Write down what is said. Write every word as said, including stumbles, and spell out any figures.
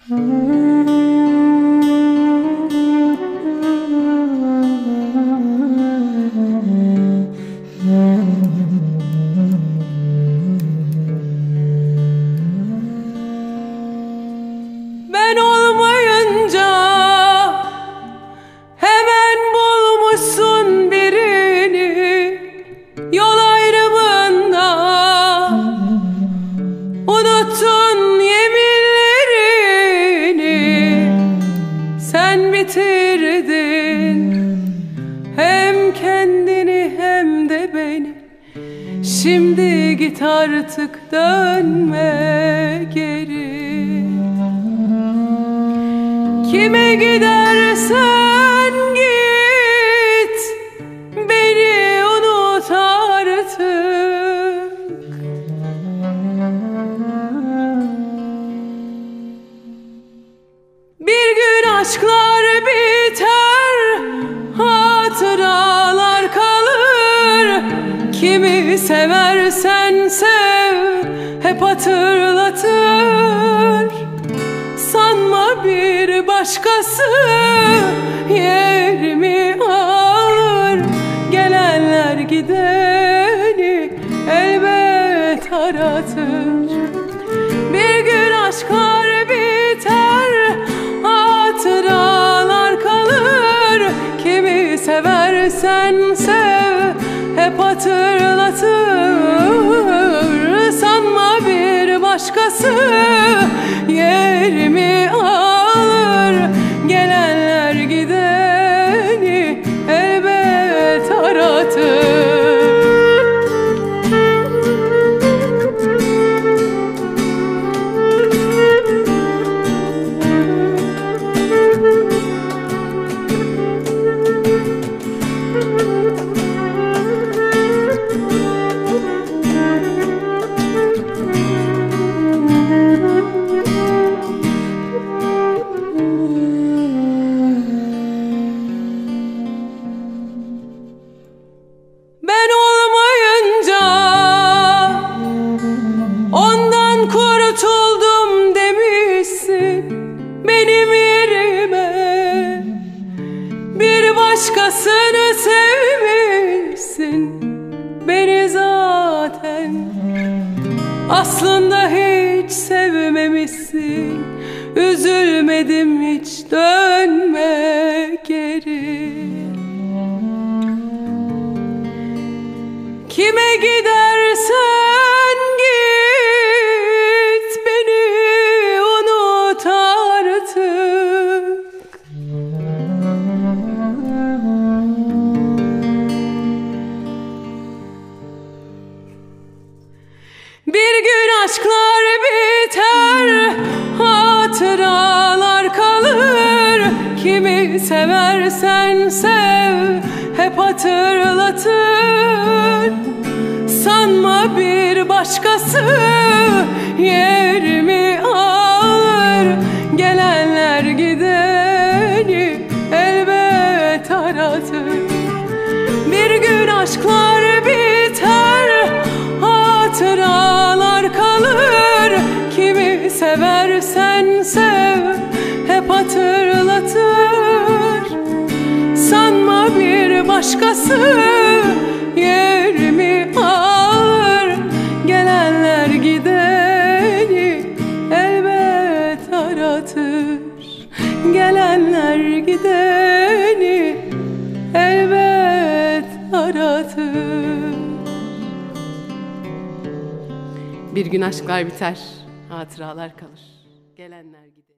Ben olmayınca hemen bulmuşsun birini, yol ayrımında unuttun yeminlerini. Sen bitirdin hem kendini hem de beni. Şimdi git artık, dönme geri. Kime gidersen git, beni unut artık. Bir gün aşklar biter, hatıralar kalır. Kimi seversen sev, hep hatırlatır. Sanma bir başkası yerimi alır. Gelenler gideni elbet aratır. Bir gün aşklar biter, hatıralar kalır. Kimi seversen sev, hep hatırlatır. Sanma bir başkası yerimi alır. Gelenler gideni elbet aratır. Ben olmayınca ondan kurtuldum demişsin. Benim yerime bir başkasını sevmişsin. Beni zaten aslında hiç sevmemişsin. Üzülmedim hiç, dönme geri. Kime gidersen git, beni unut artık. Bir gün aşklar biter, hatıralar kalır. Kimi seversen sev, hep hatırlatır. Sanma bir başkası yerimi alır. Gelenler gideni elbet aratır. Bir gün aşklar biter, hatıralar kalır. Kimi seversen sev, hep hatırlatır. Sanma bir başkası yerimi alır. Gelenler gideni elbet aratır. Gelenler gideni elbet aratır. Bir gün aşklar biter, hatıralar kalır. Gelenler gider.